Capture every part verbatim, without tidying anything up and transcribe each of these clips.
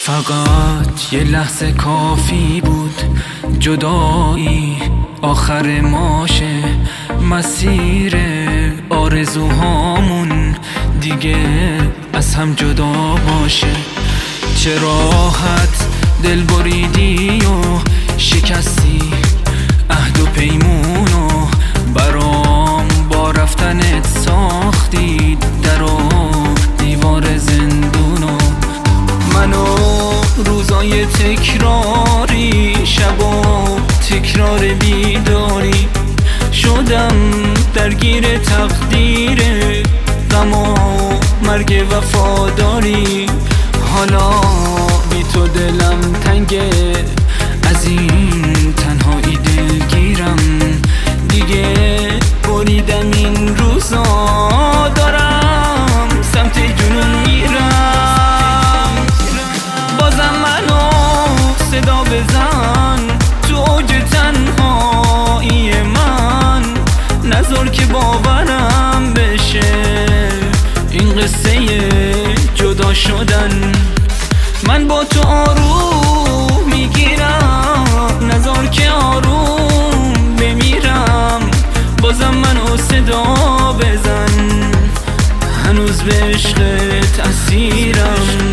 فقط یه لحظه کافی بود، جدایی آخر ماشه، مسیر آرزوهامون دیگه از هم جدا باشه. چه راحت دل بریدی و شکستی عهد و پیمونو، برام با رفتنت ساختی در و دیوار زندونو. منو روزای تکراری، شبا تکرار بیداری، شدم درگیر تقدیر غم و مرگ وفاداری. حالا بی تو دلم تنگه، از این تنهایی دلگیرم، دیگه بریدم این روزا، دارم سمت جنون میرم. بازم منو صدا بزن تو اوج تنهایی من، نذار که باورم بشه این قصه جدا شدن. من با تو آروم میگیرم، نذار که آروم بمیرم. بازم منو صدا بزن، هنوز به عشقت اسیرم.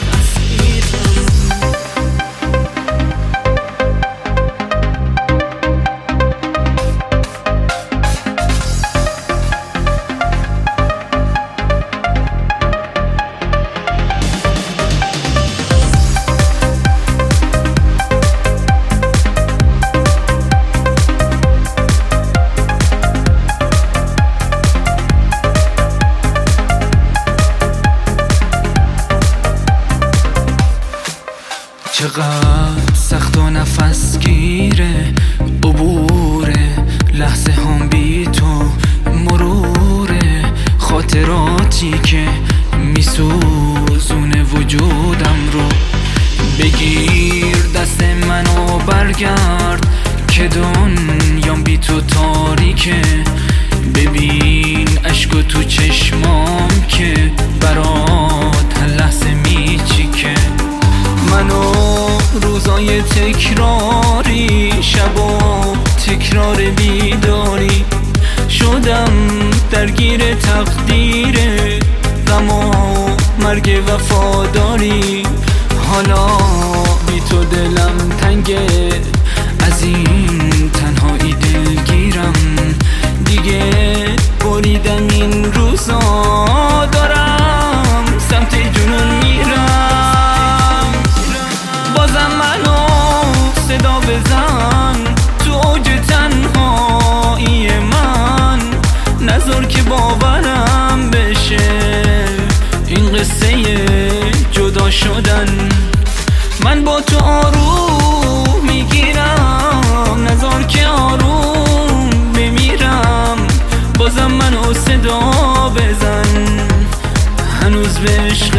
چقدر سخت و نفس گیره عبوره لحظه هم بی تو، مروره خاطراتی که میسوزونه وجودم رو. بگیر دست منو برگرد که دنیام بی تو تاریکه، ببین عشق تو چشمام که برات هر لحظه میچیکه. منو روزای تکراری، شبا تکرار بیداری، شدم درگیر تقدیر غم و مرگ وفاداری. حالا بی تو دلم تنگه، از این تنهایی دلگیرم، دیگه بریدم این روزا، دارم سمت جنون میرم. بازم منو صدا بزن تو اوج تنهایی من، نذار که باورم بشه این قصه جدا شدن. من با تو آروم میگیرم، نذار که آروم بمیرم. بازم منو صدا بزن، هنوز به عشق